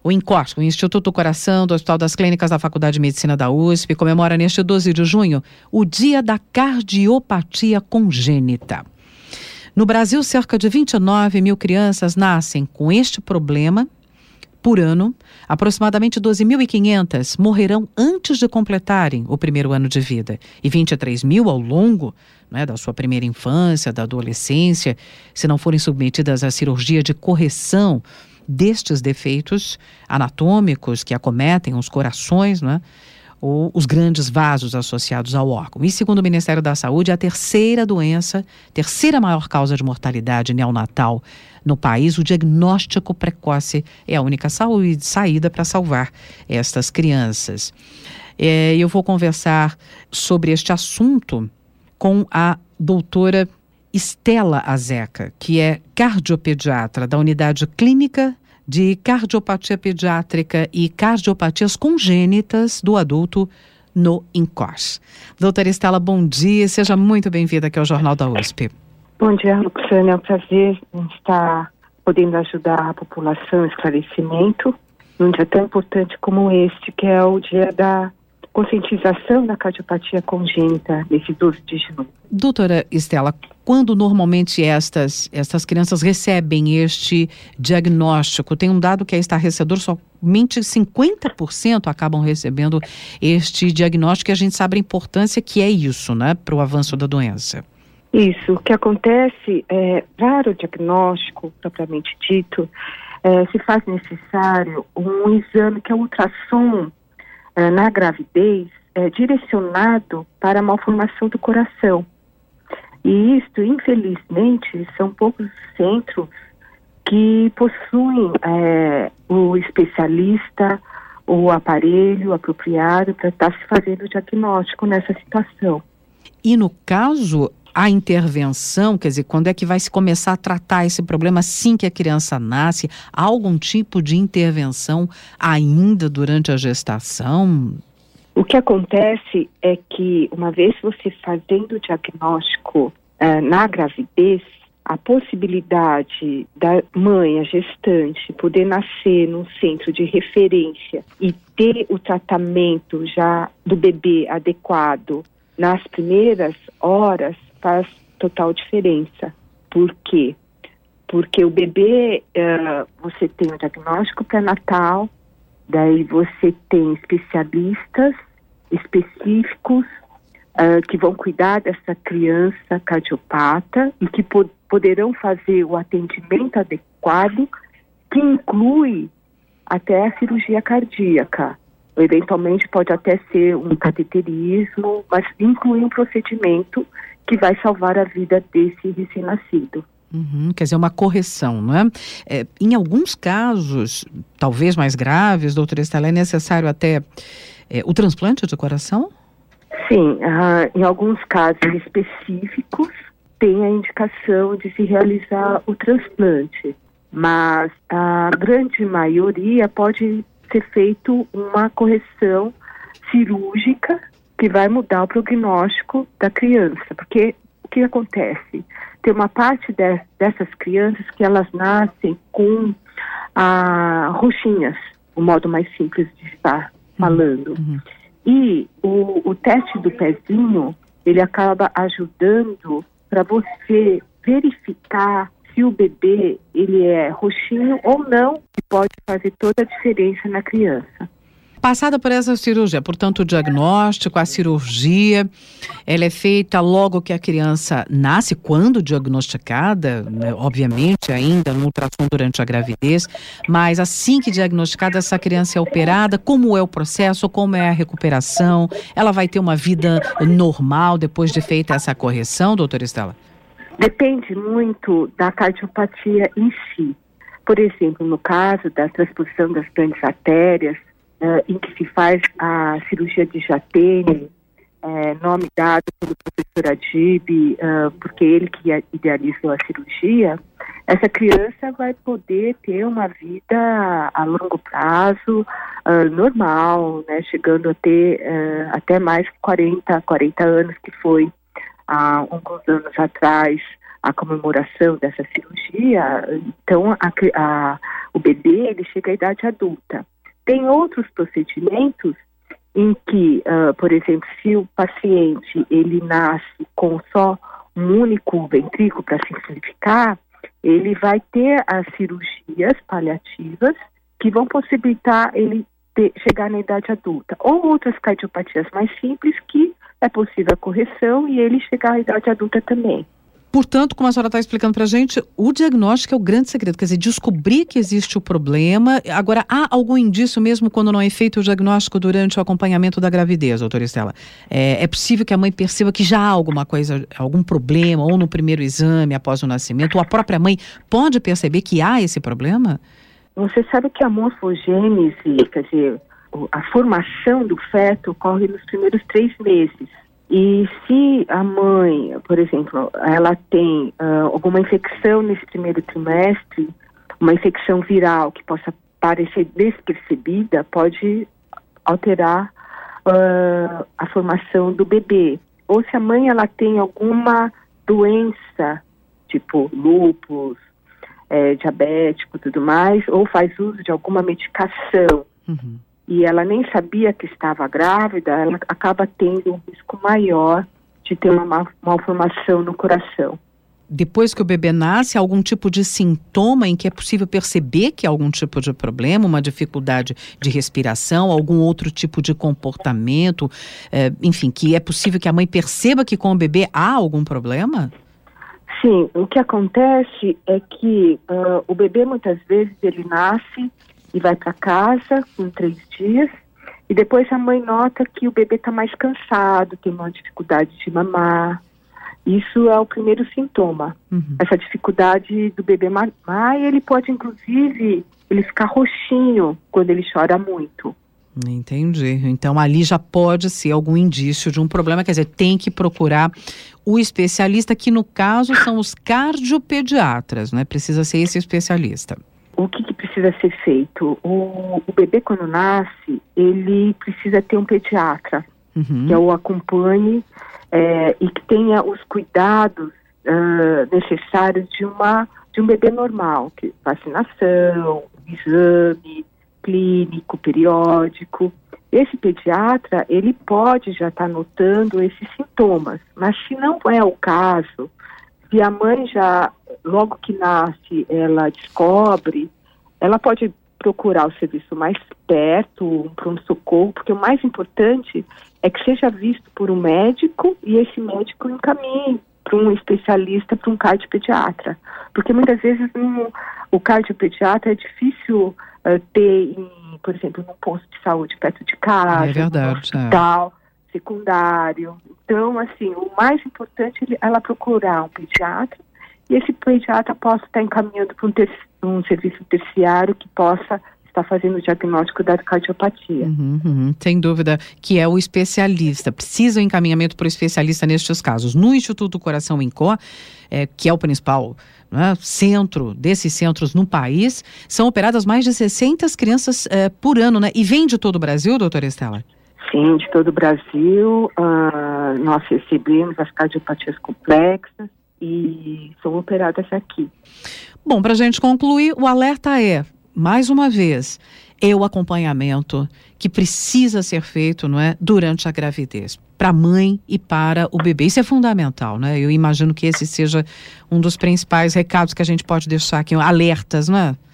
O INCOR, o Instituto do Coração do Hospital das Clínicas da Faculdade de Medicina da USP, comemora neste 12 de junho o Dia da Cardiopatia Congênita. No Brasil, cerca de 29 mil crianças nascem com este problema por ano. Aproximadamente 12.500 morrerão antes de completarem o primeiro ano de vida e 23 mil ao longo, né, da sua primeira infância, da adolescência, se não forem submetidas à cirurgia de correção destes defeitos anatômicos que acometem os corações, né, ou os grandes vasos associados ao órgão. E segundo o Ministério da Saúde, a terceira maior causa de mortalidade neonatal no país, o diagnóstico precoce é a única saída para salvar estas crianças. Eu vou conversar sobre este assunto com a doutora Estela Azeca, que é cardiopediatra da Unidade Clínica de Cardiopatia Pediátrica e Cardiopatias Congênitas do Adulto no INCOR. Doutora Estela, bom dia, seja muito bem-vinda aqui ao Jornal da USP. Bom dia, Roxane, é um prazer estar podendo ajudar a população em esclarecimento num dia tão importante como este, que é o dia da conscientização da cardiopatia congênita, nesse 12 de junho. Doutora Estela, quando normalmente estas crianças recebem este diagnóstico? Tem um dado que é estarrecedor, somente 50% acabam recebendo este diagnóstico, e a gente sabe a importância que é isso, né, para o avanço da doença. Isso, o que acontece é, para o diagnóstico propriamente dito, se faz necessário um exame que é o ultrassom na gravidez, direcionado para a malformação do coração. E isto, infelizmente, são poucos centros que possuem o especialista, o aparelho apropriado para estar se fazendo o diagnóstico nessa situação. E no caso, a intervenção, quer dizer, quando é que vai se começar a tratar esse problema assim que a criança nasce? Há algum tipo de intervenção ainda durante a gestação? O que acontece é que, uma vez você fazendo o diagnóstico na gravidez, a possibilidade da mãe, a gestante, poder nascer num centro de referência e ter o tratamento já do bebê adequado nas primeiras horas faz total diferença. Por quê? Porque o bebê, você tem o diagnóstico pré-natal, daí você tem especialistas específicos que vão cuidar dessa criança cardiopata e que poderão fazer o atendimento adequado, que inclui até a cirurgia cardíaca. Eventualmente pode até ser um cateterismo, mas inclui um procedimento que vai salvar a vida desse recém-nascido. Quer dizer, uma correção, não é? Em alguns casos, talvez mais graves, doutora Estela, é necessário até o transplante de coração? Sim, em alguns casos específicos tem a indicação de se realizar o transplante, mas a grande maioria pode ser feito uma correção cirúrgica que vai mudar o prognóstico da criança, porque o que acontece? Tem uma parte dessas crianças que elas nascem com roxinhas, o modo mais simples de estar falando. E o teste do pezinho, ele acaba ajudando para você verificar se o bebê ele é roxinho ou não, e pode fazer toda a diferença na criança. Passada por essa cirurgia, portanto, o diagnóstico, a cirurgia, ela é feita logo que a criança nasce, quando diagnosticada, né, obviamente ainda no ultrassom durante a gravidez, mas assim que diagnosticada, essa criança é operada, como é o processo, como é a recuperação, ela vai ter uma vida normal depois de feita essa correção, doutora Estela? Depende muito da cardiopatia em si. Por exemplo, no caso da transposição das grandes artérias, em que se faz a cirurgia de Jatene, nome dado pelo professor Adib, porque ele que idealizou a cirurgia, essa criança vai poder ter uma vida a longo prazo, normal, né, chegando a ter até mais 40 anos, que foi há alguns anos atrás a comemoração dessa cirurgia, então o bebê ele chega à idade adulta. Tem outros procedimentos em que, por exemplo, se o paciente ele nasce com só um único ventrículo, para simplificar, ele vai ter as cirurgias paliativas que vão possibilitar ele chegar na idade adulta, ou outras cardiopatias mais simples que é possível a correção e ele chegar à idade adulta também. Portanto, como a senhora está explicando para a gente, o diagnóstico é o grande segredo, quer dizer, descobrir que existe o problema. Agora, há algum indício mesmo quando não é feito o diagnóstico durante o acompanhamento da gravidez, doutora Estela? É possível que a mãe perceba que já há alguma coisa, algum problema, ou no primeiro exame, após o nascimento, ou a própria mãe pode perceber que há esse problema? Você sabe que a morfogênese, quer dizer, a formação do feto ocorre nos primeiros 3 meses. E se a mãe, por exemplo, ela tem alguma infecção nesse primeiro trimestre, uma infecção viral que possa parecer despercebida, pode alterar a formação do bebê. Ou se a mãe ela tem alguma doença, tipo lúpus, diabético e tudo mais, ou faz uso de alguma medicação, e ela nem sabia que estava grávida, ela acaba tendo um risco maior de ter uma malformação no coração. Depois que o bebê nasce, há algum tipo de sintoma em que é possível perceber que há algum tipo de problema, uma dificuldade de respiração, algum outro tipo de comportamento, enfim, que é possível que a mãe perceba que com o bebê há algum problema? Sim, o que acontece é que o bebê muitas vezes ele nasce e vai para casa com 3 dias e depois a mãe nota que o bebê está mais cansado, tem uma dificuldade de mamar. Isso é o primeiro sintoma. Essa dificuldade do bebê mamar, ele pode inclusive ele ficar roxinho quando ele chora muito. Entendi. Então ali já pode ser algum indício de um problema, quer dizer, tem que procurar o especialista, que no caso são os cardiopediatras, né? Precisa ser esse especialista. O que precisa ser feito? O bebê quando nasce, ele precisa ter um pediatra que o acompanhe e que tenha os cuidados necessários de um bebê normal, que vacinação, exame clínico, periódico. Esse pediatra, ele pode já estar notando esses sintomas, mas se não é o caso, se a mãe já, logo que nasce, ela descobre, ela pode procurar o serviço mais perto, um pronto-socorro, porque o mais importante é que seja visto por um médico e esse médico encaminhe para um especialista, para um cardiopediatra. Porque muitas vezes o cardiopediatra é difícil ter, por exemplo, num posto de saúde perto de casa, num hospital secundário. Então, assim, o mais importante é ela procurar um pediatra e esse pediatra possa estar encaminhando para um serviço terciário que possa estar fazendo o diagnóstico da cardiopatia. Sem dúvida que é o especialista. Precisa o encaminhamento para o especialista nestes casos. No Instituto Coração INCO, que é o principal centro desses centros no país, são operadas mais de 60 crianças por ano, né? E vem de todo o Brasil, doutora Estela? Sim, de todo o Brasil. Nós recebemos as cardiopatias complexas e são operadas aqui. Bom, para a gente concluir, o alerta mais uma vez, o acompanhamento que precisa ser feito, não é, durante a gravidez, para a mãe e para o bebê. Isso é fundamental, né? Eu imagino que esse seja um dos principais recados que a gente pode deixar aqui, alertas, não é?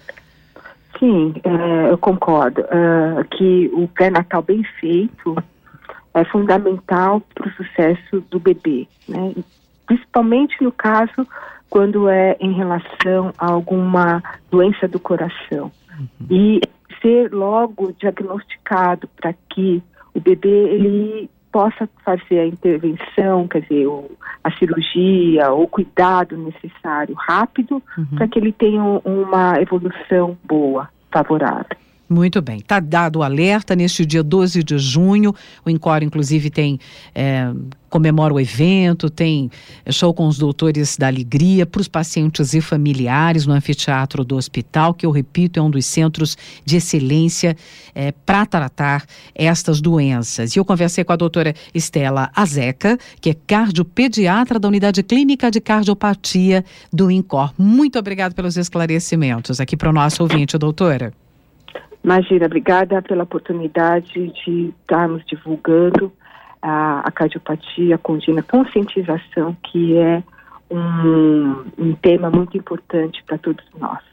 Sim, eu concordo. Que o pré-natal bem feito é fundamental para o sucesso do bebê, né? Principalmente no caso quando é em relação a alguma doença do coração. E ser logo diagnosticado para que o bebê ele possa fazer a intervenção, quer dizer, a cirurgia, o cuidado necessário rápido, para que ele tenha uma evolução boa, favorável. Muito bem, está dado o alerta. Neste dia 12 de junho, o INCOR inclusive comemora o evento, tem show com os doutores da alegria para os pacientes e familiares no anfiteatro do hospital, que eu repito, é um dos centros de excelência para tratar estas doenças. E eu conversei com a doutora Estela Azeca, que é cardiopediatra da Unidade Clínica de Cardiopatia do INCOR. Muito obrigada pelos esclarecimentos aqui para o nosso ouvinte, doutora. Imagina, obrigada pela oportunidade de estarmos divulgando a cardiopatia contínua, conscientização, que é um tema muito importante para todos nós.